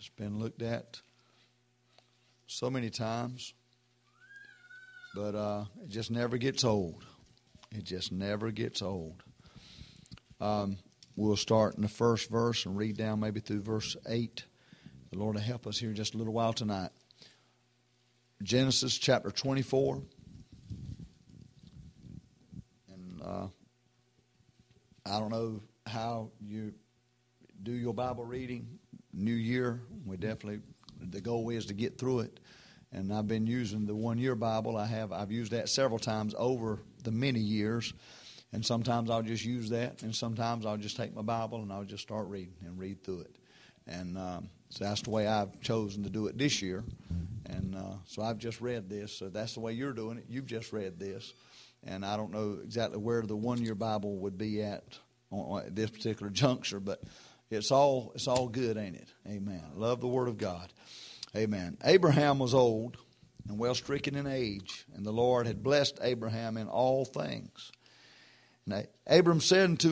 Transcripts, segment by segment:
It's been looked at so many times, but it just never gets old. It just never gets old. We'll start in the first verse and read down maybe through verse 8. The Lord will help us here just a little while tonight. Genesis chapter 24. And I don't know how you do your Bible reading. New year, the goal is to get through it. And I've been using the one-year Bible. I've used that several times over the many years. And sometimes I'll just use that, and sometimes I'll just take my Bible and I'll just start reading and read through it. And so that's the way I've chosen to do it this year. And so I've just read this. So that's the way you're doing it. You've just read this. And I don't know exactly where the one-year Bible would be at this particular juncture, but it's all good, ain't it? Amen. I love the Word of God. Amen. Abraham was old and well stricken in age, and the Lord had blessed Abraham in all things. And Abraham said unto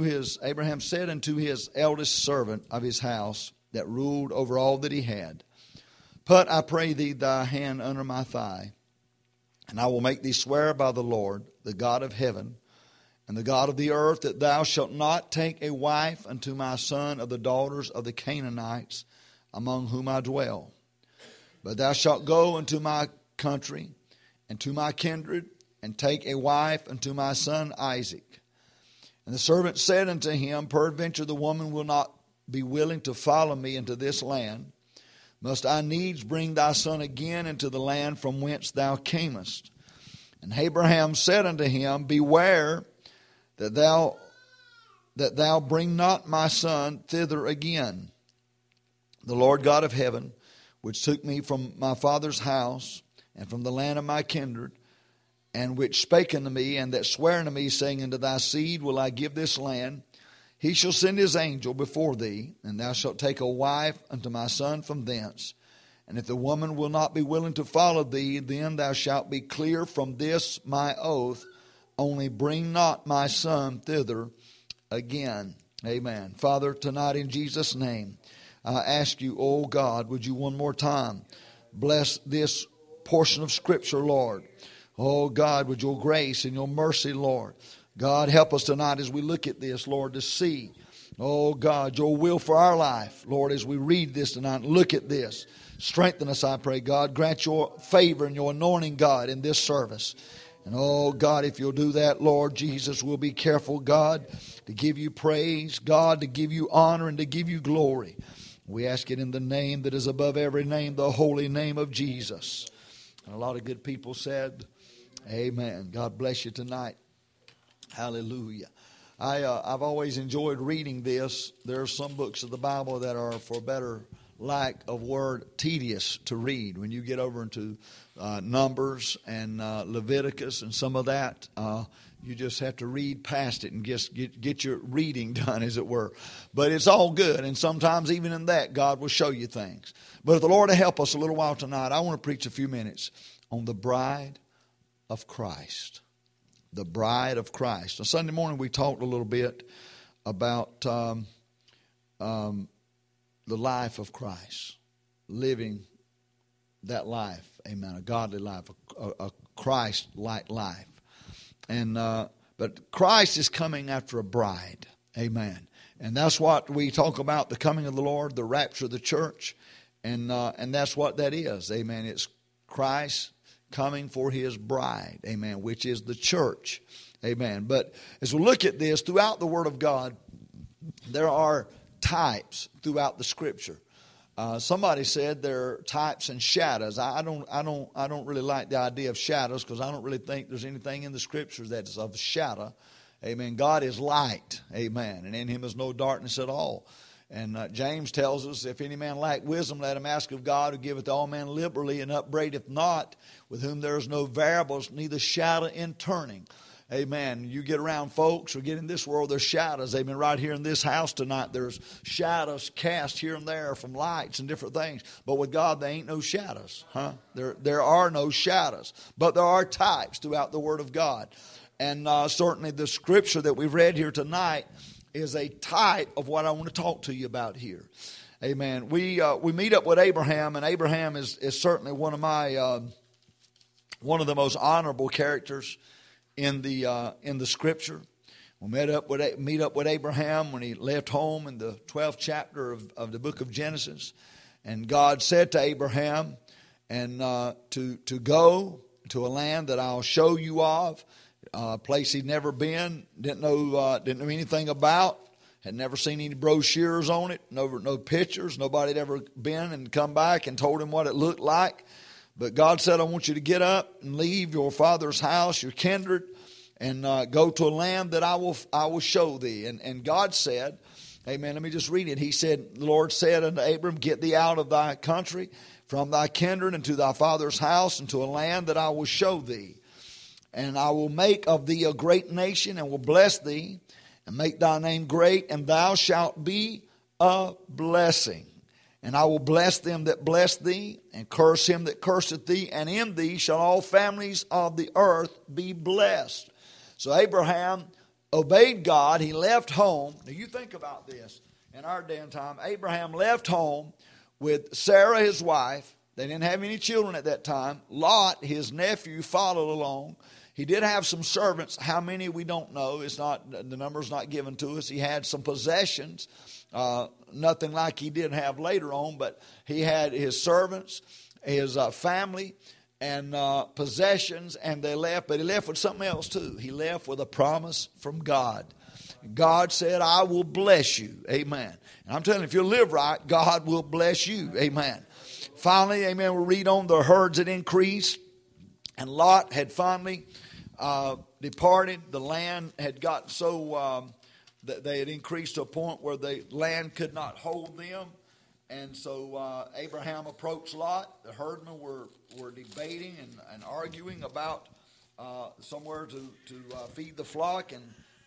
his eldest servant of his house that ruled over all that he had, Put, I pray thee, thy hand under my thigh, and I will make thee swear by the Lord, the God of heaven, and the God of the earth, that thou shalt not take a wife unto my son of the daughters of the Canaanites, among whom I dwell. But thou shalt go into my country, and to my kindred, and take a wife unto my son Isaac. And the servant said unto him, Peradventure the woman will not be willing to follow me into this land. Must I needs bring thy son again into the land from whence thou camest? And Abraham said unto him, Beware that thou bring not my son thither again. The Lord God of heaven, which took me from my father's house and from the land of my kindred, and which spake unto me, and that sware unto me, saying, Unto thy seed will I give this land, he shall send his angel before thee, and thou shalt take a wife unto my son from thence. And if the woman will not be willing to follow thee, then thou shalt be clear from this my oath, only bring not my son thither again. Amen. Father, tonight in Jesus' name, I ask you, oh God, would you one more time bless this portion of Scripture, Lord. Oh, God, with your grace and your mercy, Lord. God, help us tonight as we look at this, Lord, to see, oh, God, your will for our life, Lord, as we read this tonight and look at this. Strengthen us, I pray, God. Grant your favor and your anointing, God, in this service. And, oh, God, if you'll do that, Lord Jesus, we'll be careful, God, to give you praise, God, to give you honor and to give you glory. We ask it in the name that is above every name, the holy name of Jesus. And a lot of good people said, amen. God bless you tonight. Hallelujah. I've always enjoyed reading this. There are some books of the Bible that are, for better lack of word, tedious to read. When you get over into Numbers and Leviticus and some of that, you just have to read past it and just get your reading done, as it were. But it's all good, and sometimes even in that, God will show you things. But if the Lord will help us a little while tonight, I want to preach a few minutes on the bride of Christ. The bride of Christ. On Sunday morning, we talked a little bit about the life of Christ, living that life, amen, a godly life, a Christ-like life. And but Christ is coming after a bride, amen. And that's what we talk about, the coming of the Lord, the rapture of the church, and that's what that is, amen. It's Christ coming for his bride, amen, which is the church, amen. But as we look at this, throughout the Word of God, there are types throughout the Scripture. Somebody said there are types and shadows. I don't really like the idea of shadows, because I don't really think there's anything in the Scriptures that's of shadow, amen. God is light, amen, and in him is no darkness at all. And James tells us, if any man lack wisdom, let him ask of God, who giveth all men liberally, and upbraideth not, with whom there is no variables, neither shadow in turning. Amen. You get around folks or get in this world, there's shadows. Amen. Right here in this house tonight, there's shadows cast here and there from lights and different things. But with God, there ain't no shadows. There are no shadows. But there are types throughout the Word of God. And certainly the Scripture that we've read here tonight is a type of what I want to talk to you about here. Amen. We meet up with Abraham, and Abraham is certainly one of the most honorable characters in the Scripture. We meet up with Abraham when he left home in the 12th chapter of the book of Genesis, and God said to Abraham, and to go to a land that I'll show you of, a place he'd never been, didn't know anything about, had never seen any brochures on it, no pictures, nobody had ever been and come back and told him what it looked like. But God said, I want you to get up and leave your father's house, your kindred, and go to a land that I will show thee. And God said, amen, let me just read it. He said, the Lord said unto Abram, get thee out of thy country, from thy kindred, and to thy father's house, and to a land that I will show thee. And I will make of thee a great nation, and will bless thee, and make thy name great, and thou shalt be a blessing. And I will bless them that bless thee, and curse him that curseth thee, and in thee shall all families of the earth be blessed. So Abraham obeyed God. He left home. Now you think about this. In our day and time, Abraham left home with Sarah, his wife. They didn't have any children at that time. Lot, his nephew, followed along. He did have some servants. How many, we don't know. The number's not given to us. He had some possessions. Nothing like he did have later on, but he had his servants, his family, and possessions, and they left. But he left with something else too. He left with a promise from God. God said, I will bless you. Amen. And I'm telling you, if you live right, God will bless you. Amen. Finally, amen, we read on the herds had increased, and Lot had finally departed. The land had got so that they had increased to a point where the land could not hold them. And so Abraham approached Lot. The herdmen were debating and arguing about somewhere to feed the flock. And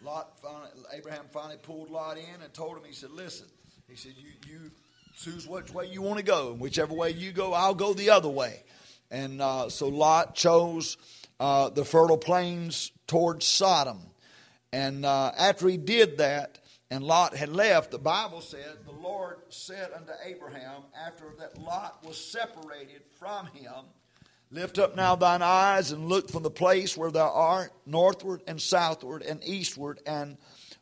Abraham finally pulled Lot in and told him, he said, listen, he said, you choose which way you want to go. And whichever way you go, I'll go the other way. And so Lot chose the fertile plains towards Sodom. And after he did that, and Lot had left, the Bible said, the Lord said unto Abraham, after that Lot was separated from him, lift up now thine eyes and look from the place where thou art, northward and southward and eastward and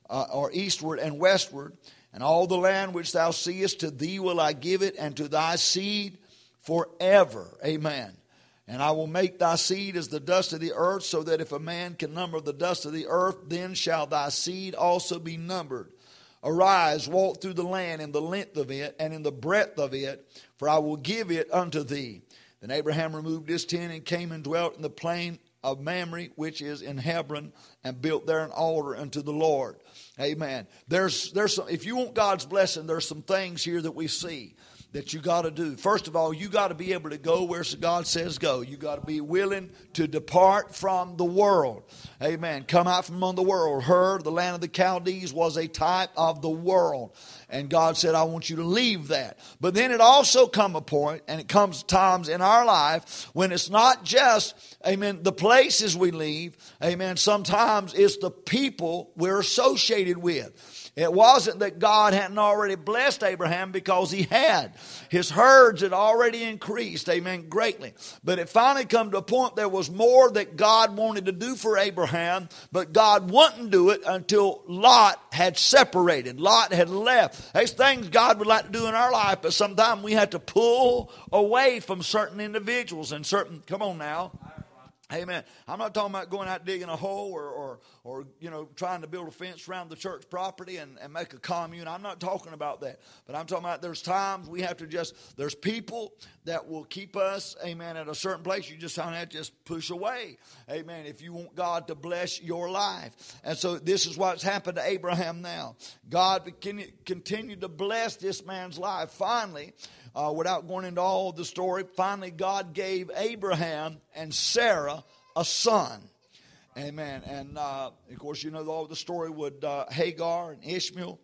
westward, and all the land which thou seest, to thee will I give it, and to thy seed forever. Amen. And I will make thy seed as the dust of the earth, so that if a man can number the dust of the earth, then shall thy seed also be numbered. Arise, walk through the land in the length of it and in the breadth of it, for I will give it unto thee. Then Abraham removed his tent and came and dwelt in the plain of Mamre, which is in Hebron, and built there an altar unto the Lord. Amen. There's some, if you want God's blessing, there's some things here that we see that you got to do. First of all, you got to be able to go where God says go. You got to be willing to depart from the world. Amen. Come out from among the world. The land of the Chaldees, was a type of the world. And God said, I want you to leave that. But then it also come a point, and it comes times in our life when it's not just, amen, the places we leave. Amen. Sometimes it's the people we're associated with. It wasn't that God hadn't already blessed Abraham, because he had. His herds had already increased, amen, greatly. But it finally come to a point there was more that God wanted to do for Abraham, but God wouldn't do it until Lot had separated. Lot had left. There's things God would like to do in our life, but sometimes we have to pull away from certain individuals and certain, come on now. Amen. I'm not talking about going out digging a hole or trying to build a fence around the church property and make a commune. I'm not talking about that. But I'm talking about there's times we have to there's people that will keep us, amen, at a certain place. You just have to just push away. Amen. If you want God to bless your life. And so this is what's happened to Abraham now. God continued to bless this man's life. Finally, without going into all the story, finally God gave Abraham and Sarah a son. Amen. And of course, you know all the story with Hagar and Ishmael.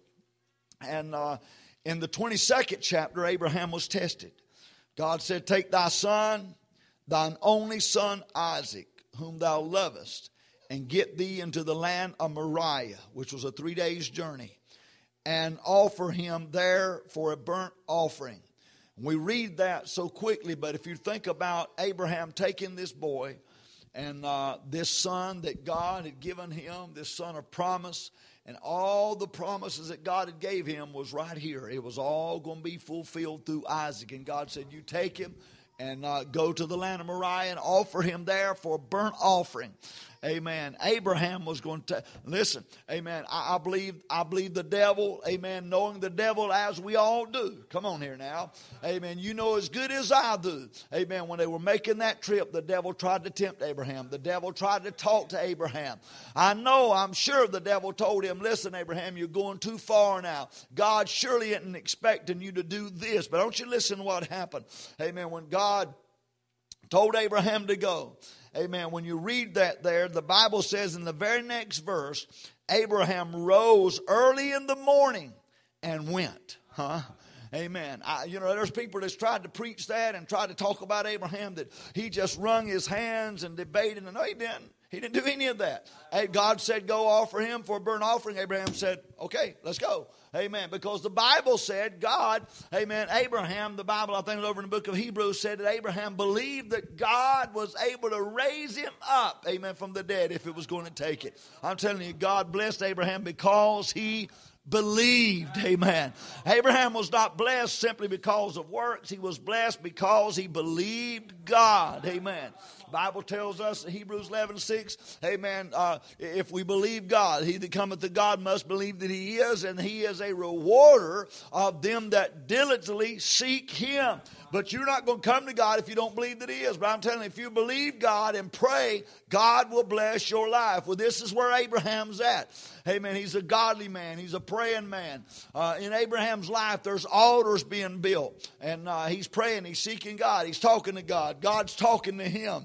And in the 22nd chapter, Abraham was tested. God said, take thy son, thine only son Isaac, whom thou lovest, and get thee into the land of Moriah, which was a 3 days journey. and offer him there for a burnt offering. We read that so quickly, but if you think about Abraham taking this boy and this son that God had given him, this son of promise, and all the promises that God had gave him was right here. It was all going to be fulfilled through Isaac. And God said, you take him and go to the land of Moriah and offer him there for a burnt offering. Amen. Abraham was going to listen. Amen. I believe the devil. Amen. Knowing the devil as we all do. Come on here now. Amen. You know as good as I do. Amen. When they were making that trip, the devil tried to tempt Abraham. The devil tried to talk to Abraham. I'm sure the devil told him, listen, Abraham, you're going too far now. God surely isn't expecting you to do this. But don't you listen to what happened. Amen. When God told Abraham to go. Amen. When you read that there, the Bible says in the very next verse, Abraham rose early in the morning and went. Amen. There's people that's tried to preach that and tried to talk about Abraham, that he just wrung his hands and debated. And no, he didn't. He didn't do any of that. God said, go offer him for a burnt offering. Abraham said, okay, let's go. Amen. Because the Bible said God, amen, Abraham, the Bible, I think it was over in the book of Hebrews, said that Abraham believed that God was able to raise him up, amen, from the dead if it was going to take it. I'm telling you, God blessed Abraham because he believed. Amen. Abraham was not blessed simply because of works. He was blessed because he believed God. Amen. The Bible tells us in Hebrews 11:6, amen, if we believe God, he that cometh to God must believe that he is, and he is a rewarder of them that diligently seek him. But you're not going to come to God if you don't believe that he is. But I'm telling you, if you believe God and pray, God will bless your life. Well, this is where Abraham's at. Amen. He's a godly man. He's a praying man. In Abraham's life, there's altars being built. And he's praying. He's seeking God. He's talking to God. God's talking to him.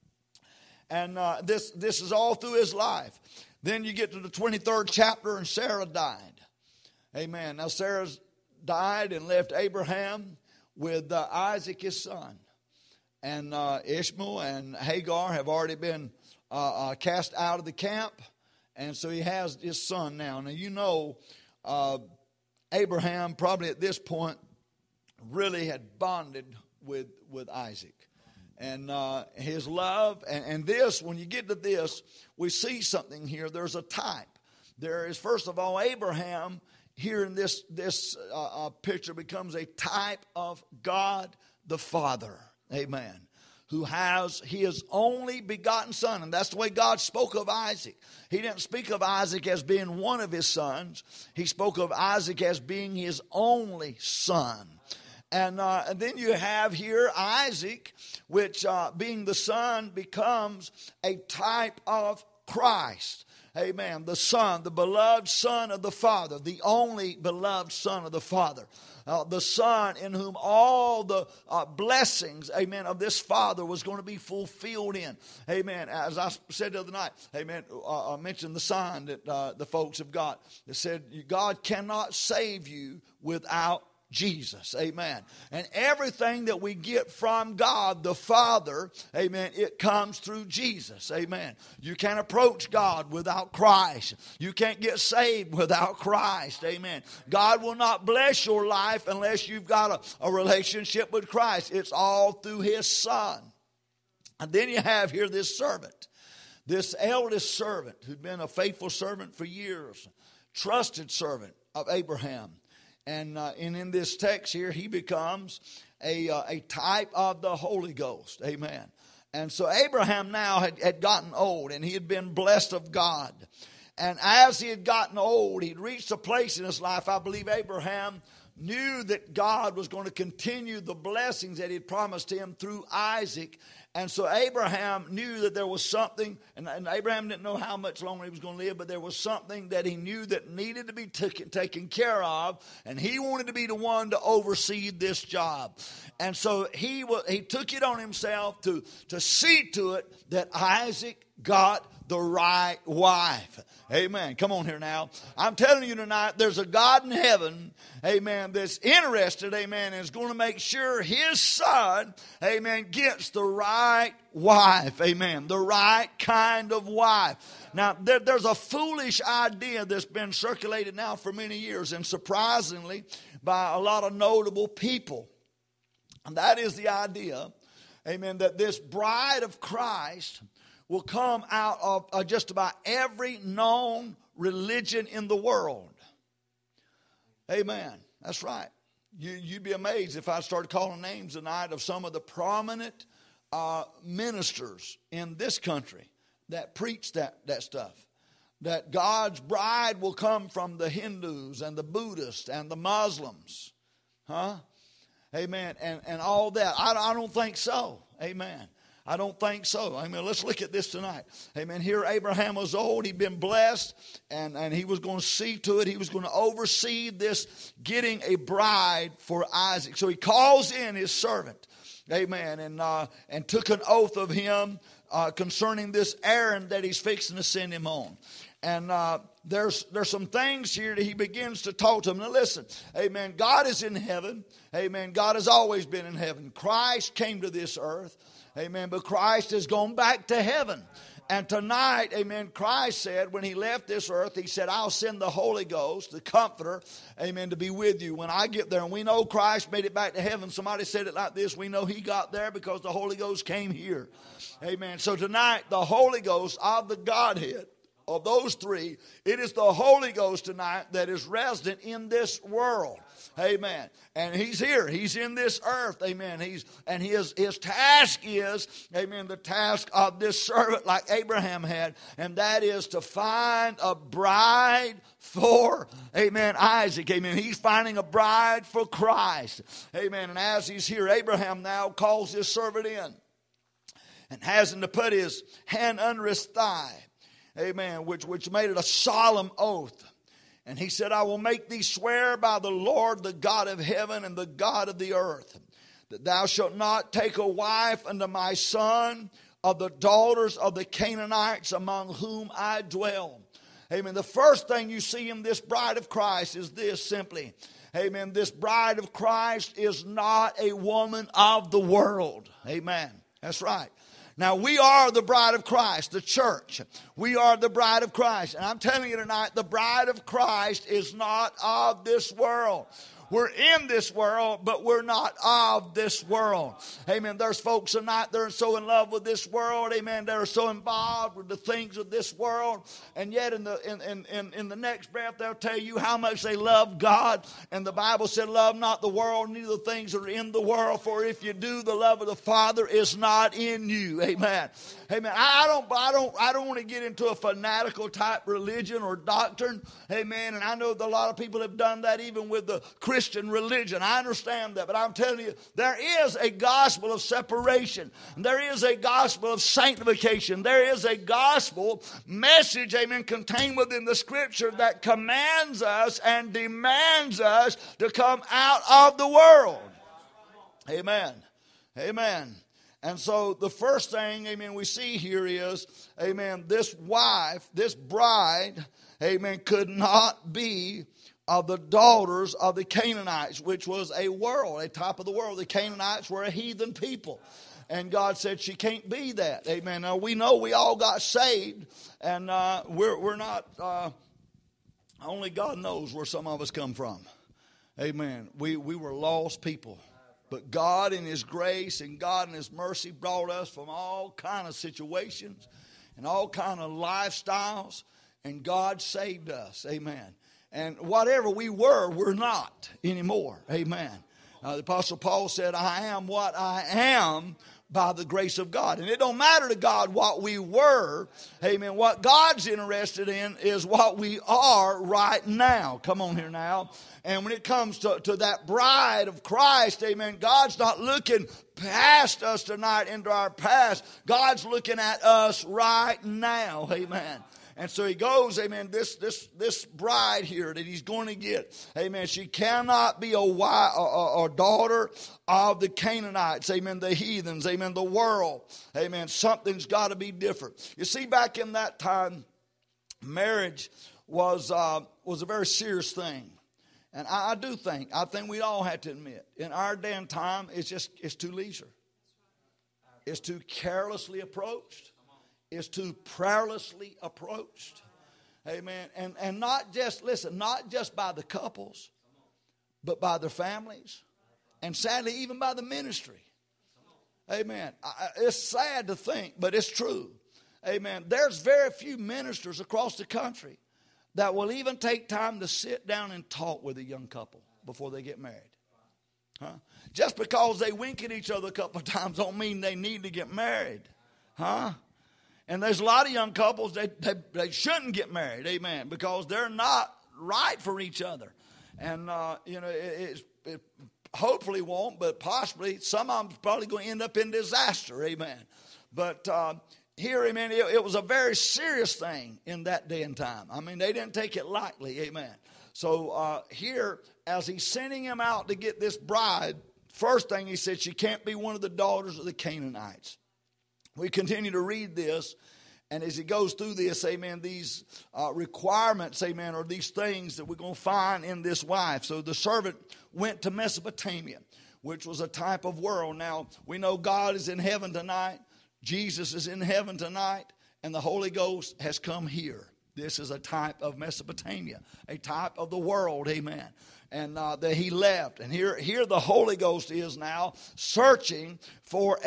And this is all through his life. Then you get to the 23rd chapter and Sarah died. Amen. Now Sarah's died and left Abraham with Isaac his son. And Ishmael and Hagar have already been cast out of the camp. And so he has his son now. Now you know Abraham probably at this point really had bonded with Isaac. And his love, and this, when you get to this, we see something here. There's a type. There is, first of all, Abraham here in this picture becomes a type of God the Father. Amen. Who has his only begotten son. And that's the way God spoke of Isaac. He didn't speak of Isaac as being one of his sons. He spoke of Isaac as being his only son. And then you have here Isaac, which being the son becomes a type of Christ. Amen. The son, the beloved son of the Father, the only beloved son of the Father. The son in whom all the blessings, amen, of this Father was going to be fulfilled in. Amen. As I said the other night, amen, I mentioned the sign that the folks have got. It said, God cannot save you without Jesus. Amen. And everything that we get from God the Father, amen, it comes through Jesus. Amen. You can't approach God without Christ. You can't get saved without Christ. Amen. God will not bless your life unless you've got a relationship with Christ. It's all through his son. And then you have here this servant, this eldest servant who'd been a faithful servant for years, trusted servant of Abraham. And in this text here, he becomes a type of the Holy Ghost. Amen. And so Abraham now had gotten old, and he had been blessed of God. And as he had gotten old, he'd reached a place in his life, I believe Abraham knew that God was going to continue the blessings that he had promised him through Isaac. And so Abraham knew that there was something, and Abraham didn't know how much longer he was going to live, but there was something that he knew that needed to be taken care of, and he wanted to be the one to oversee this job. And so he took it on himself to see to it that Isaac got the right wife. Amen. Come on here now. I'm telling you tonight, there's a God in heaven, amen, that's interested, amen, and is going to make sure his son, amen, gets the right wife. Amen. The right kind of wife. Now, there's a foolish idea that's been circulated now for many years, and surprisingly, by a lot of notable people. And that is the idea, amen, that this bride of Christ will come out of just about every known religion in the world. Amen. That's right. You'd be amazed if I started calling names tonight of some of the prominent ministers in this country that preach that stuff. That God's bride will come from the Hindus and the Buddhists and the Muslims. Huh? Amen. And all that. I don't think so. Amen. I don't think so. Amen. Let's look at this tonight. Amen. Here Abraham was old. He'd been blessed. And he was going to see to it. He was going to oversee this getting a bride for Isaac. So he calls in his servant. Amen. And took an oath of him concerning this errand that he's fixing to send him on. And there's some things here that he begins to talk to him. Now listen, amen, God is in heaven. Amen, God has always been in heaven. Christ came to this earth. Amen, but Christ has gone back to heaven. And tonight, amen, Christ said when he left this earth, he said, I'll send the Holy Ghost, the Comforter, amen, to be with you when I get there. And we know Christ made it back to heaven. Somebody said it like this, we know he got there because the Holy Ghost came here. Amen. So tonight, the Holy Ghost of the Godhead, of those three, it is the Holy Ghost tonight that is resident in this world. Amen. And he's here. He's in this earth. Amen. His task is, amen, the task of this servant like Abraham had. And that is to find a bride for, amen, Isaac. Amen. He's finding a bride for Christ. Amen. And as he's here, Abraham now calls his servant in and has him to put his hand under his thigh. Amen. Which made it a solemn oath. And he said, I will make thee swear by the Lord, the God of heaven and the God of the earth, that thou shalt not take a wife unto my son of the daughters of the Canaanites among whom I dwell. Amen. The first thing you see in this bride of Christ is this simply. Amen. This bride of Christ is not a woman of the world. Amen. That's right. Now, we are the bride of Christ, the church. We are the bride of Christ. And I'm telling you tonight, the bride of Christ is not of this world. We're in this world, but we're not of this world. Amen. There's folks tonight that are so in love with this world. Amen. They're so involved with the things of this world. And yet in the next breath, they'll tell you how much they love God. And the Bible said, love not the world, neither the things that are in the world. For if you do, the love of the Father is not in you. Amen. Amen. I don't want to get into a fanatical type religion or doctrine. Amen. And I know that a lot of people have done that even with the Christian religion. I understand that, but I'm telling you, there is a gospel of separation. There is a gospel of sanctification. There is a gospel message, amen, contained within the Scripture that commands us and demands us to come out of the world. Amen. Amen. And so the first thing, amen, we see here is, amen, this wife, this bride, amen, could not be of the daughters of the Canaanites, which was a world, a type of the world. The Canaanites were a heathen people. And God said she can't be that. Amen. Now we know we all got saved, and we're not, only God knows where some of us come from. Amen. We were lost people. But God in His grace and God in His mercy brought us from all kind of situations and all kind of lifestyles, and God saved us. Amen. And whatever we were, we're not anymore. Amen. The Apostle Paul said, I am what I am by the grace of God. And it don't matter to God what we were. Amen. What God's interested in is what we are right now. Come on here now. And when it comes to that bride of Christ, amen, God's not looking past us tonight into our past. God's looking at us right now. Amen. And so he goes, amen, this bride here that he's going to get, amen, she cannot be a daughter of the Canaanites, amen, the heathens, amen, the world, amen. Something's got to be different. You see, back in that time, marriage was a very serious thing. And I think we all have to admit, in our day and time, it's too leisure. It's too carelessly approached. It's too prayerlessly approached. Amen. And not just by the couples, but by their families. And sadly, even by the ministry. Amen. It's sad to think, but it's true. Amen. There's very few ministers across the country that will even take time to sit down and talk with a young couple before they get married. Huh? Just because they wink at each other a couple of times don't mean they need to get married. Huh? And there's a lot of young couples they shouldn't get married, amen, because they're not right for each other. And, it hopefully won't, but possibly some of them's probably going to end up in disaster, amen. But here, amen, it was a very serious thing in that day and time. I mean, they didn't take it lightly, amen. So here, as he's sending him out to get this bride, first thing he said, she can't be one of the daughters of the Canaanites. We continue to read this, and as he goes through this, amen, these requirements, amen, or these things that we're going to find in this wife. So the servant went to Mesopotamia, which was a type of world. Now, we know God is in heaven tonight. Jesus is in heaven tonight, and the Holy Ghost has come here. This is a type of Mesopotamia, a type of the world, amen. And that he left. And here the Holy Ghost is now searching for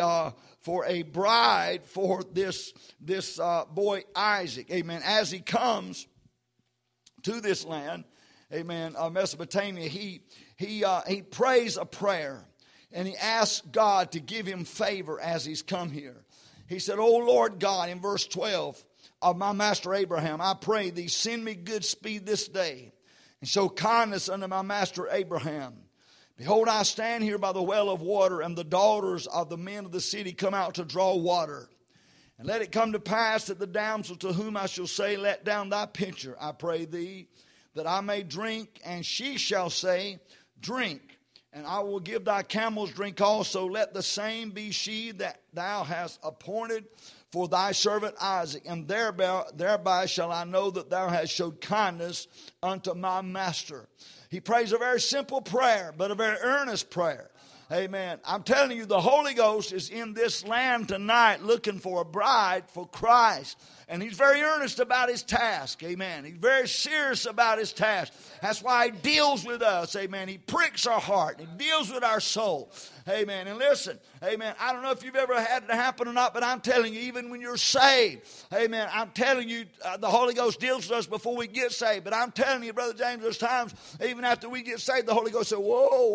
a bride for this boy Isaac, amen. As he comes to this land, amen, Mesopotamia, he prays a prayer. And he asks God to give him favor as he's come here. He said, "O Lord God," in verse 12, "of my master Abraham, I pray thee, send me good speed this day, and show kindness unto my master Abraham. Behold, I stand here by the well of water, and the daughters of the men of the city come out to draw water. And let it come to pass that the damsel to whom I shall say, Let down thy pitcher, I pray thee, that I may drink, and she shall say, Drink. And I will give thy camels drink also. Let the same be she that thou hast appointed for thy servant Isaac. And thereby shall I know that thou hast showed kindness unto my master." He prays a very simple prayer, but a very earnest prayer. Amen. I'm telling you, the Holy Ghost is in this land tonight looking for a bride for Christ. And he's very earnest about his task. Amen. He's very serious about his task. That's why he deals with us. Amen. He pricks our heart. He deals with our soul. Amen. And listen, amen, I don't know if you've ever had it happen or not, but I'm telling you, even when you're saved, amen, I'm telling you, the Holy Ghost deals with us before we get saved. But I'm telling you, Brother James, there's times, even after we get saved, the Holy Ghost says,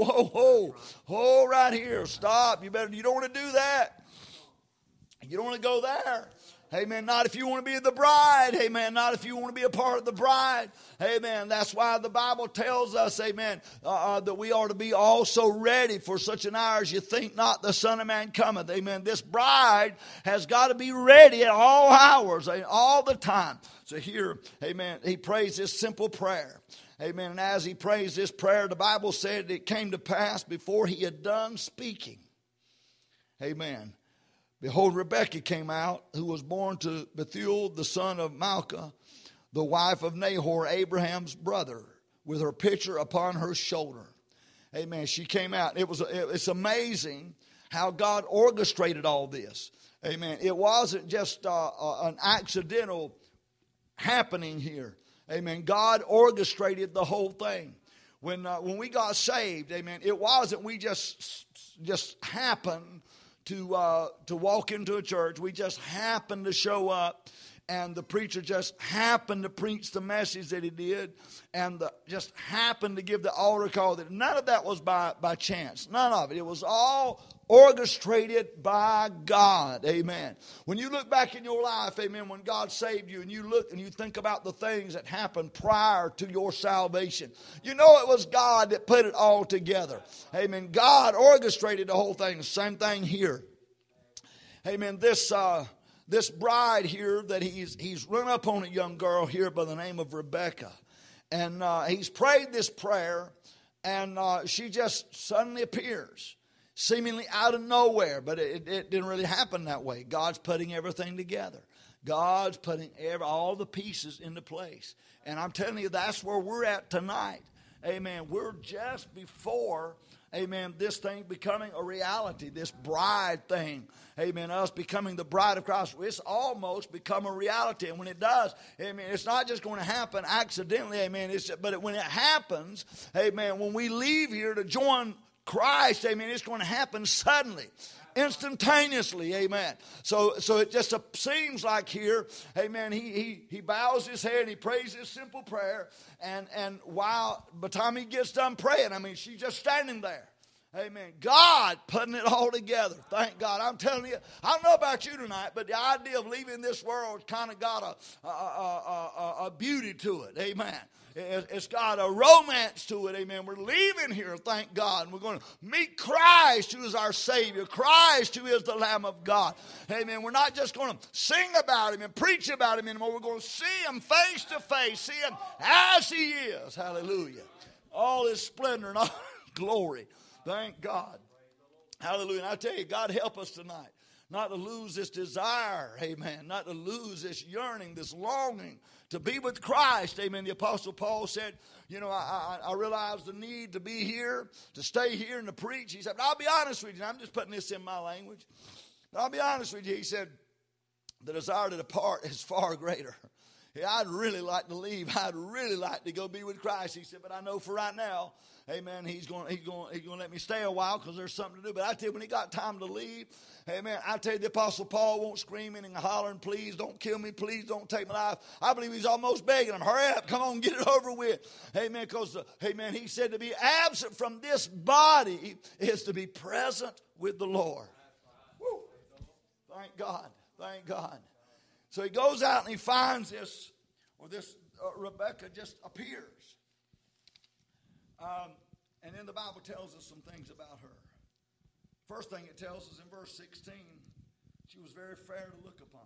whoa, right here, stop. You don't want to do that. You don't want to go there. Amen. Not if you want to be the bride. Amen. Not if you want to be a part of the bride. Amen. That's why the Bible tells us, amen, that we are to be also ready for such an hour as you think not the Son of Man cometh. Amen. This bride has got to be ready at all hours, all the time. So here, amen, he prays this simple prayer. Amen. And as he prays this prayer, the Bible said it came to pass before he had done speaking. Amen. Behold, Rebekah came out, who was born to Bethuel, the son of Milcah, the wife of Nahor, Abraham's brother, with her pitcher upon her shoulder. Amen. She came out. It's amazing how God orchestrated all this. Amen. It wasn't just an accidental happening here. Amen. God orchestrated the whole thing. When we got saved, amen, it wasn't we just happened to walk into a church. We just happened to show up, and the preacher just happened to preach the message that he did, and just happened to give the altar call. None of that was by chance. None of it. It was all orchestrated by God. Amen. When you look back in your life, amen, when God saved you, and you look and you think about the things that happened prior to your salvation, you know it was God that put it all together. Amen. God orchestrated the whole thing. Same thing here. Amen. This this bride here that he's run up on a young girl here by the name of Rebecca. And he's prayed this prayer, and she just suddenly appears, seemingly out of nowhere. But it didn't really happen that way. God's putting everything together. God's putting all the pieces into place. And I'm telling you, that's where we're at tonight. Amen. We're just before, amen, this thing becoming a reality, this bride thing. Amen. Us becoming the bride of Christ. It's almost become a reality. And when it does, amen, it's not just going to happen accidentally, amen. But when it happens, amen, when we leave here to join Christ, amen, it's going to happen suddenly. Instantaneously, amen. So it just seems like here, amen, he bows his head and he prays this simple prayer, and while by the time he gets done praying, I mean, she's just standing there. Amen. God putting it all together. Thank God. I'm telling you, I don't know about you tonight, but the idea of leaving this world kind of got a beauty to it. Amen. It's got a romance to it, amen. We're leaving here, thank God, and we're going to meet Christ, who is our Savior, Christ, who is the Lamb of God. Amen. We're not just going to sing about Him and preach about Him anymore. We're going to see Him face to face, see Him as He is. Hallelujah. All His splendor and all His glory. Thank God. Hallelujah. And I tell you, God help us tonight not to lose this desire, amen, not to lose this yearning, this longing to be with Christ, amen. The Apostle Paul said, you know, I realize the need to be here, to stay here and to preach. He said, but I'll be honest with you, and I'm just putting this in my language. But I'll be honest with you, he said, the desire to depart is far greater. I'd really like to leave. I'd really like to go be with Christ. He said, but I know for right now, amen, he's going to let me stay a while because there's something to do. But I tell you, when he got time to leave, amen, I tell you, the Apostle Paul won't screaming and hollering, please don't kill me, please don't take my life. I believe he's almost begging him, hurry up, come on, get it over with. Amen, because, amen, he said to be absent from this body is to be present with the Lord. Woo. Thank God, thank God. So he goes out and he finds this Rebecca just appears. And then the Bible tells us some things about her. First thing it tells us in verse 16, she was very fair to look upon.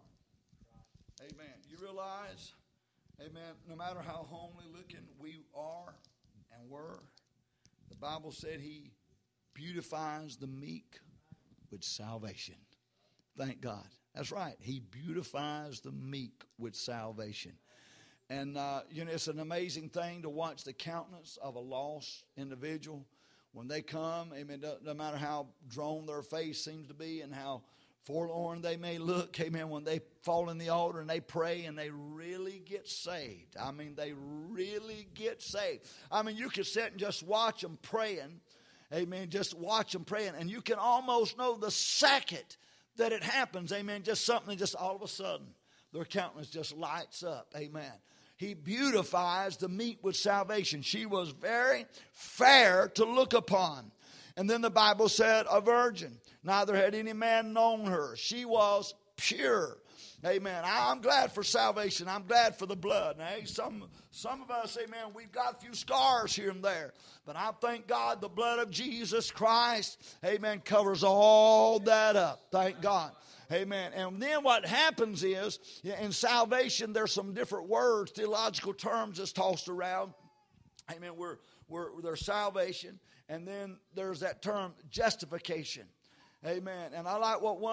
Amen. You realize, amen, no matter how homely looking we are and were, the Bible said He beautifies the meek with salvation. Thank God. That's right. He beautifies the meek with salvation. And, you know, it's an amazing thing to watch the countenance of a lost individual when they come. Amen. No matter how drawn their face seems to be and how forlorn they may look. Amen. When they fall in the altar and they pray and they really get saved. I mean, they really get saved. I mean, you can sit and just watch them praying. Amen. Just watch them praying. And you can almost know the second that it happens, amen, just something just all of a sudden, their countenance just lights up, amen. He beautifies the meek with salvation. She was very fair to look upon. And then the Bible said, a virgin. Neither had any man known her. She was pure. Amen. I'm glad for salvation. I'm glad for the blood. Now, hey, some of us, amen, we've got a few scars here and there. But I thank God the blood of Jesus Christ, amen, covers all that up. Thank God. Amen. And then what happens is, in salvation, there's some different words, theological terms that's tossed around. Amen. There's salvation. And then there's that term, justification. Amen. And I like what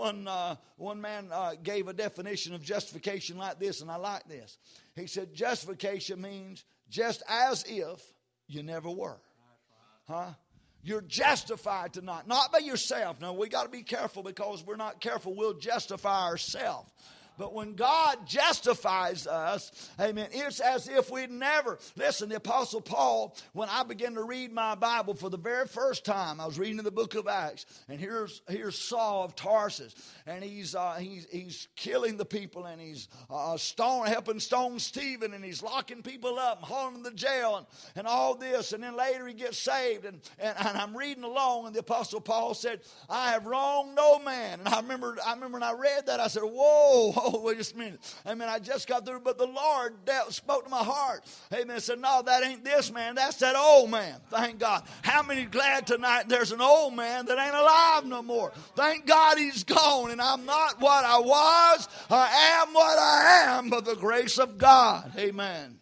one man gave a definition of justification like this, and I like this. He said, justification means just as if you never were. Huh? You're justified tonight, not by yourself. No, we got to be careful because we're not careful, we'll justify ourselves. But when God justifies us, amen, it's as if we'd never. Listen, the Apostle Paul, when I began to read my Bible for the very first time, I was reading the book of Acts, and here's Saul of Tarsus, and he's killing the people, and he's helping stone Stephen, and he's locking people up and hauling them to jail, and all this, and then later he gets saved, and I'm reading along, and the Apostle Paul said, I have wronged no man. And I remember when I read that, I said, whoa, oh, wait just a minute. Amen. I just got through, but the Lord spoke to my heart. Amen. Said, no, that ain't this man. That's that old man. Thank God. How many glad tonight there's an old man that ain't alive no more? Thank God he's gone, and I'm not what I was. I am what I am by the grace of God. Amen.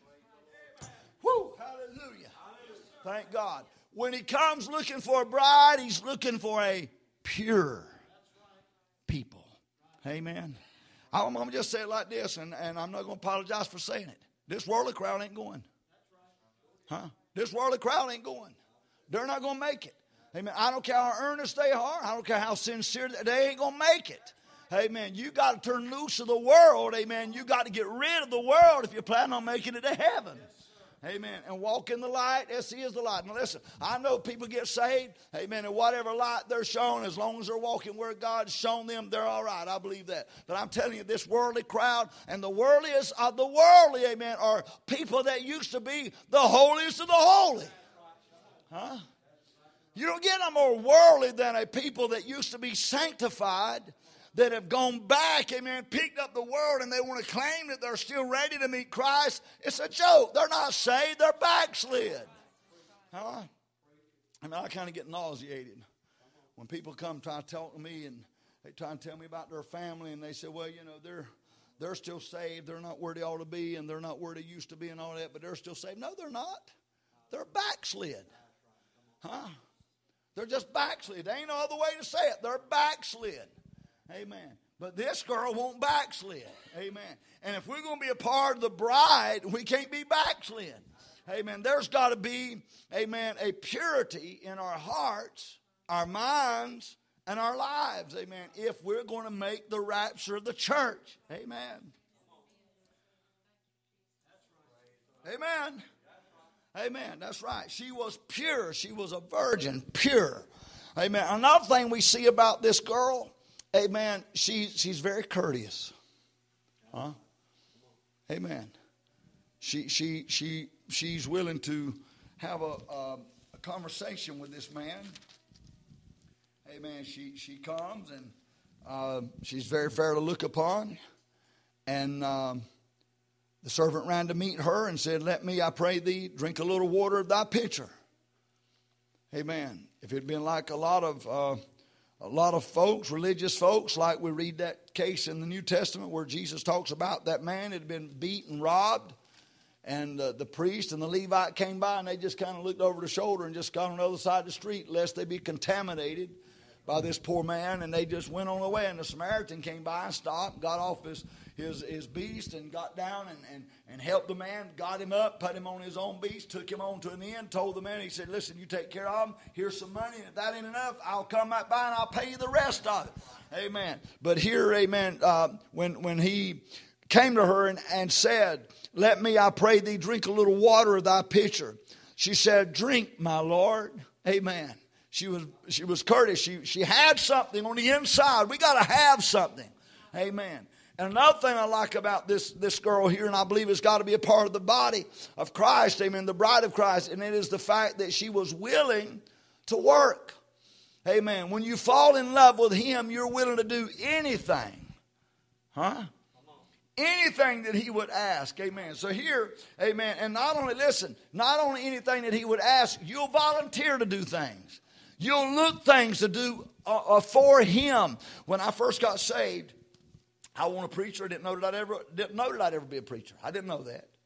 Woo. Hallelujah. Thank God. When he comes looking for a bride, he's looking for a pure people. Amen. I'm going to just say it like this, and I'm not going to apologize for saying it. This worldly crowd ain't going. Huh? This worldly crowd ain't going. They're not going to make it. Amen. I don't care how earnest they are. I don't care how sincere they ain't going to make it. Amen. You got to turn loose of the world. Amen. You got to get rid of the world if you plan on making it to heaven. Amen. And walk in the light as he is the light. Now listen, I know people get saved. Amen. And whatever light they're shown, as long as they're walking where God's shown them, they're all right. I believe that. But I'm telling you, this worldly crowd and the worldliest of the worldly, amen, are people that used to be the holiest of the holy. Huh? You don't get no more worldly than a people that used to be sanctified, that have gone back, amen, picked up the world, and they want to claim that they're still ready to meet Christ. It's a joke. They're not saved. They're backslid. Huh? I mean, I kind of get nauseated when people come try to talk to me, and they try and tell me about their family, and they say, well, you know, they're still saved. They're not where they ought to be, and they're not where they used to be and all that, but they're still saved. No, they're not. They're backslid. Huh? They're just backslid. There ain't no other way to say it. They're backslid. Amen. But this girl won't backslid. Amen. And if we're going to be a part of the bride, we can't be backslid. Amen. There's got to be, amen, a purity in our hearts, our minds, and our lives. Amen. If we're going to make the rapture of the church. Amen. Amen. Amen. That's right. She was pure. She was a virgin, pure. Amen. Another thing we see about this girl, amen, she's very courteous. Huh? Amen. She's willing to have a conversation with this man. Amen. She comes, and she's very fair to look upon. And the servant ran to meet her and said, let me, I pray thee, drink a little water of thy pitcher. Amen. If it had been like a lot of folks, religious folks, like we read that case in the New Testament where Jesus talks about that man had been beaten, robbed, and the priest and the Levite came by, and they just kind of looked over the shoulder and just got on the other side of the street lest they be contaminated by this poor man, and they just went on their way. And the Samaritan came by and stopped, got off his beast and got down and helped the man, got him up, put him on his own beast, took him on to an inn, told the man, he said, listen, you take care of him, here's some money, and if that ain't enough, I'll come back by and I'll pay you the rest of it. Amen. But here, amen, when he came to her and said, let me, I pray thee, drink a little water of thy pitcher. She said, drink, my Lord. Amen. She was courteous. She had something on the inside. We got to have something. Amen. And another thing I like about this girl here, and I believe it's got to be a part of the body of Christ, amen, the bride of Christ, and it is the fact that she was willing to work. Amen. When you fall in love with him, you're willing to do anything. Huh? Anything that he would ask. Amen. So here, amen, and not only anything that he would ask, you'll volunteer to do things. You'll look things to do for him. When I first got saved, I want a preacher. I didn't know that I'd ever be a preacher. I didn't know that.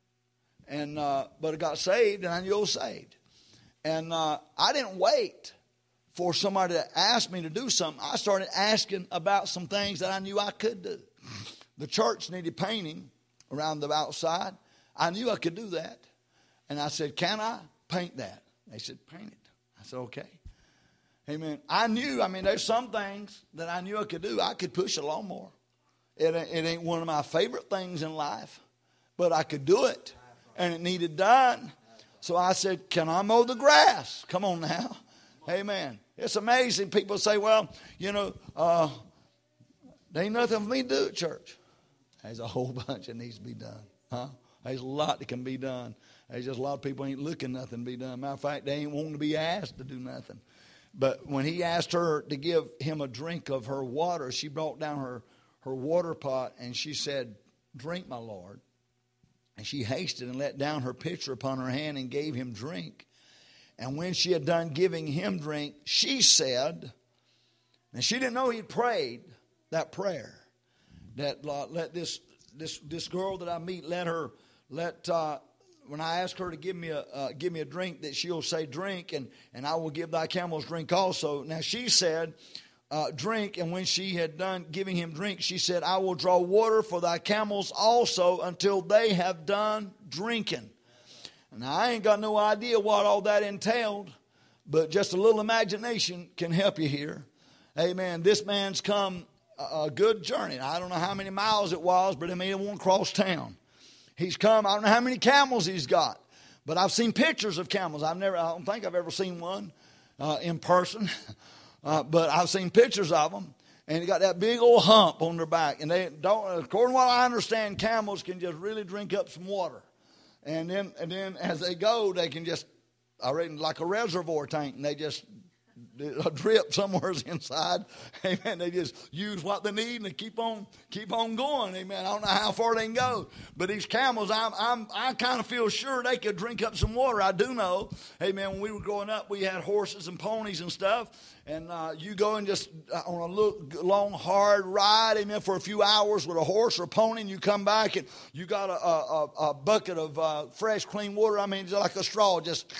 And but I got saved, and I knew I was saved. And I didn't wait for somebody to ask me to do something. I started asking about some things that I knew I could do. The church needed painting around the outside. I knew I could do that. And I said, can I paint that? They said, paint it. I said, okay. Amen. There's some things that I knew I could do. I could push a lawnmower. It ain't one of my favorite things in life, but I could do it, and it needed done. So I said, can I mow the grass? Come on now. Amen. It's amazing. People say, well, there ain't nothing for me to do at church. There's a whole bunch that needs to be done. Huh? There's a lot that can be done. There's just a lot of people ain't looking nothing to be done. Matter of fact, they ain't wanting to be asked to do nothing. But when he asked her to give him a drink of her water, she brought down her her water pot, and she said, "Drink, my Lord." And she hasted and let down her pitcher upon her hand and gave him drink. And when she had done giving him drink, she said, and she didn't know he'd prayed that prayer, that let this girl that I meet, when I ask her to give me a drink, that she'll say, "Drink, and I will give thy camels drink also." Now she said, "Drink," and when she had done giving him drink, she said, "I will draw water for thy camels also until they have done drinking." Now I ain't got no idea what all that entailed, but just a little imagination can help you here. Amen. This man's come a good journey. I don't know how many miles it was, but I mean, it won't cross town. He's come, I don't know how many camels he's got, but I've seen pictures of camels. I don't think I've ever seen one in person, but I've seen pictures of them, and they got that big old hump on their back. And they don't, according to what I understand, camels can just really drink up some water, and then as they go, they can just, I reckon, like a reservoir tank, and they just drip somewhere inside. Amen. They just use what they need and they keep on going. Amen. I don't know how far they can go, but these camels, I kind of feel sure they could drink up some water. I do know. Amen. When we were growing up, we had horses and ponies and stuff, and you go and just on a long hard ride, amen, for a few hours with a horse or a pony, and you come back and you got a bucket of fresh, clean water. I mean, it's like a straw, just.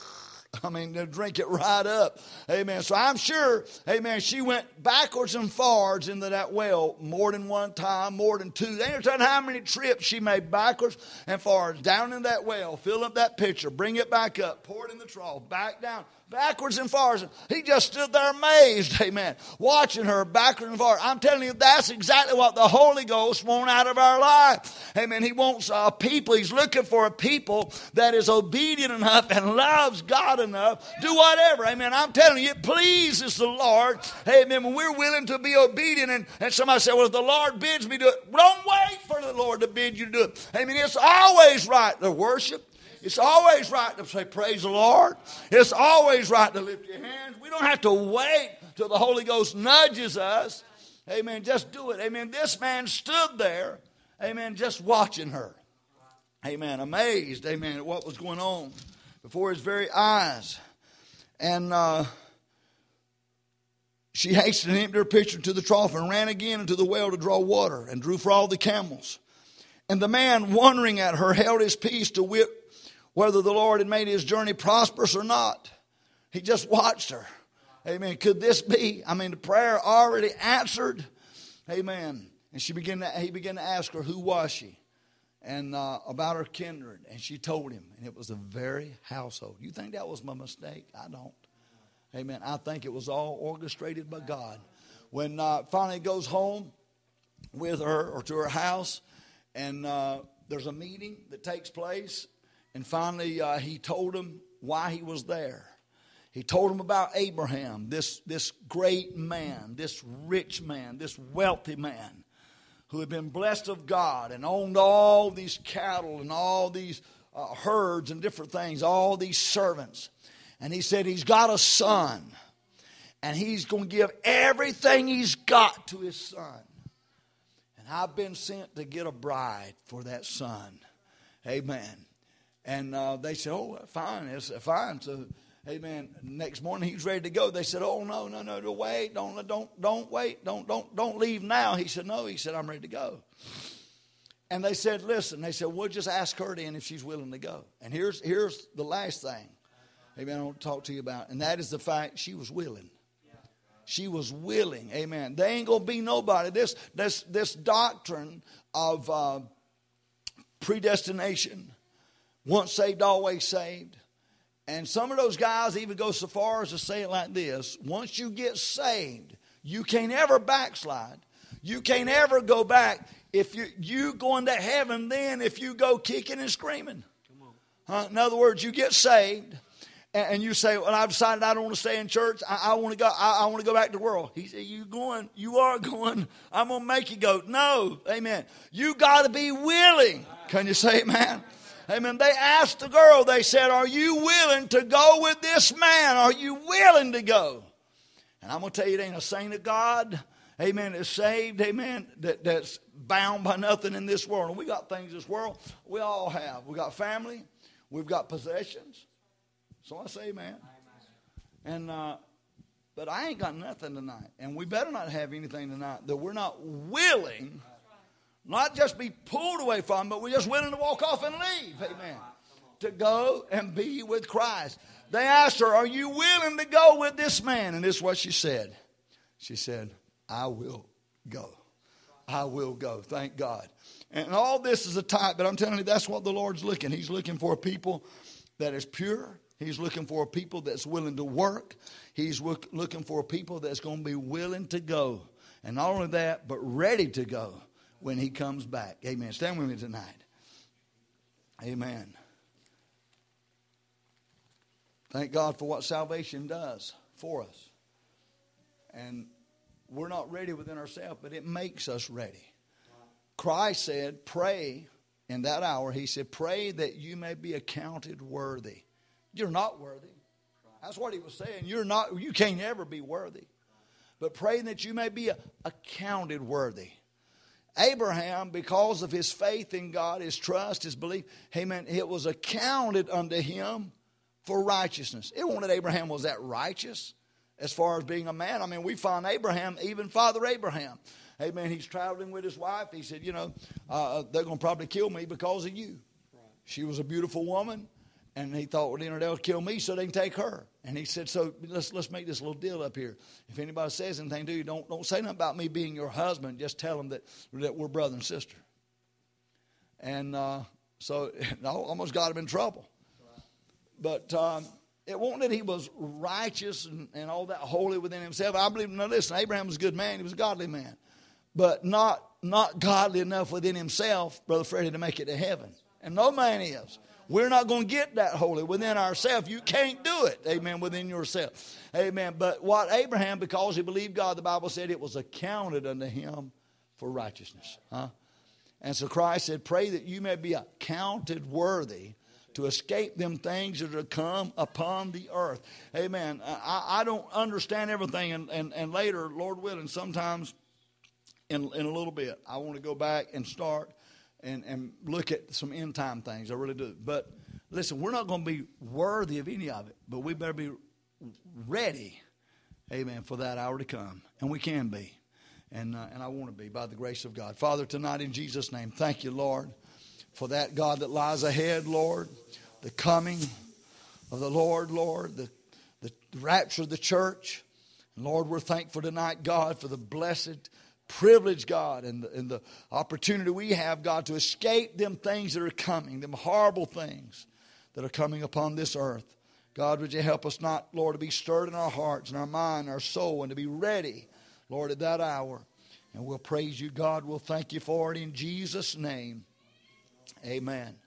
I mean, they'll drink it right up. Amen. So I'm sure, amen, she went backwards and forwards into that well more than one time, more than two. They ain't telling how many trips she made backwards and forwards, down in that well, fill up that pitcher, bring it back up, pour it in the trough, back down, backwards and forwards. He just stood there amazed, amen, watching her backwards and forwards. I'm telling you, that's exactly what the Holy Ghost wants out of our life. Amen. He wants a people. He's looking for a people that is obedient enough and loves God enough. Do whatever. Amen. I'm telling you, it pleases the Lord. Amen. When we're willing to be obedient, and somebody said, "Well, if the Lord bids me to do it," don't wait for the Lord to bid you to do it. Amen. It's always right to worship. It's always right to say, "Praise the Lord." It's always right to lift your hands. We don't have to wait till the Holy Ghost nudges us. Amen. Just do it. Amen. This man stood there, amen, just watching her. Amen. Amazed, amen, at what was going on before his very eyes. And she hastened and emptied her pitcher into the trough and ran again into the well to draw water and drew for all the camels. And the man, wondering at her, held his peace to wit whether the Lord had made his journey prosperous or not. He just watched her. Amen. Could this be? I mean, the prayer already answered. Amen. And he began to ask her, who was she? And about her kindred. And she told him. And it was the very household. You think that was my mistake? I don't. Amen. I think it was all orchestrated by God. When finally goes home with her or to her house, and there's a meeting that takes place. And finally, he told him why he was there. He told him about Abraham, this great man, this rich man, this wealthy man who had been blessed of God and owned all these cattle and all these herds and different things, all these servants. And he said he's got a son, and he's going to give everything he's got to his son. And I've been sent to get a bride for that son. Amen. And they said, "Oh, fine, it's fine." So, amen. Next morning he's ready to go. They said, "Oh, no, wait, don't wait, don't leave now." He said, "No," he said, "I'm ready to go." And they said, "Listen," they said, "we'll just ask her then if she's willing to go." And here's the last thing, amen, I want to talk to you about, and that is the fact she was willing. She was willing, amen. There ain't gonna be nobody. This doctrine of predestination. Once saved, always saved. And some of those guys even go so far as to say it like this: once you get saved, you can't ever backslide. You can't ever go back. If you going to heaven then if you go kicking and screaming. In other words, you get saved and you say, "Well, I've decided I don't want to stay in church. I want to go. I want to go back to the world." He said, "You are going. I'm going to make you go." No, amen. You got to be willing. Can you say amen? Amen. They asked the girl, they said, "Are you willing to go with this man? Are you willing to go?" And I'm going to tell you, it ain't a saint of God, amen, that's saved, amen, that's bound by nothing in this world. And we got things in this world. We all have. We got family. We've got possessions. So I say amen. And, but I ain't got nothing tonight. And we better not have anything tonight that we're not willing, not just be pulled away from, but we're just willing to walk off and leave. Amen. To go and be with Christ. They asked her, are you willing to go with this man? And this is what she said. She said, I will go. I will go. Thank God. And all this is a type, but I'm telling you, that's what the Lord's looking. He's looking for a people that is pure. He's looking for a people that's willing to work. He's looking for a people that's going to be willing to go. And not only that, but ready to go when he comes back. Amen. Stand with me tonight. Amen. Thank God for what salvation does for us. And we're not ready within ourselves, but it makes us ready. Christ said, pray in that hour. He said, pray that you may be accounted worthy. You're not worthy. That's what he was saying. You can't ever be worthy. But pray that you may be accounted worthy. Abraham, because of his faith in God, his trust, his belief, amen, it was accounted unto him for righteousness. It wasn't that Abraham was that righteous as far as being a man. I mean, we find Abraham, even Father Abraham. Amen. He's traveling with his wife. He said, they're going to probably kill me because of you. Right. She was a beautiful woman. And he thought, well, they'll kill me so they can take her. And he said, so let's make this little deal up here. If anybody says anything to you, don't say nothing about me being your husband. Just tell them that we're brother and sister. And so I almost got him in trouble. But it wasn't that he was righteous and all that holy within himself. I believe, now listen, Abraham was a good man. He was a godly man. But not godly enough within himself, Brother Freddie, to make it to heaven. And no man is. We're not going to get that holy within ourselves. You can't do it, amen, within yourself. Amen. But what Abraham, because he believed God, the Bible said it was accounted unto him for righteousness. And so Christ said, pray that you may be accounted worthy to escape them things that are come upon the earth. Amen. I don't understand everything, and later, Lord willing, sometimes in a little bit, I want to go back and start and look at some end time things. I really do. But listen, we're not going to be worthy of any of it, but we better be ready, amen, for that hour to come. And we can be. And I want to be by the grace of God. Father, tonight in Jesus' name, thank you, Lord, for that, God, that lies ahead, Lord, the coming of the Lord, the rapture of the church. And Lord, we're thankful tonight, God, for the blessed privilege, God, and the opportunity we have, God, to escape them things that are coming, them horrible things that are coming upon this earth. God, would you help us not, Lord, to be stirred in our hearts and our mind, our soul, and to be ready, Lord, at that hour. And we'll praise you, God. We'll thank you for it in Jesus' name. Amen.